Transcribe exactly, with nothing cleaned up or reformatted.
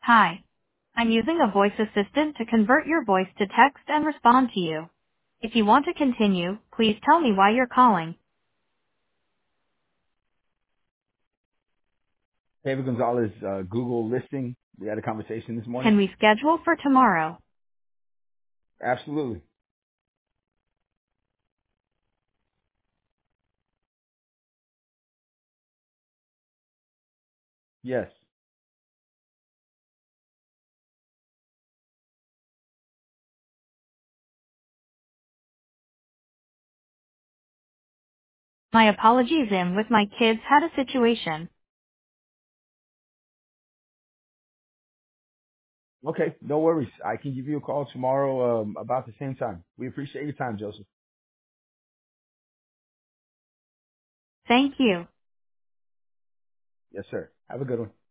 Hi. I'm using a voice assistant to convert your voice to text and respond to you. If you want to continue, please tell me why you're calling. David Gonzalez, uh, Google listing. We had a conversation this morning. Can we schedule for tomorrow? Absolutely. Yes. My apologies in with my kids had a situation. Okay. No worries. I can give you a call tomorrow um, about the same time. We appreciate your time, Joseph. Thank you. Yes, sir. Have a good one.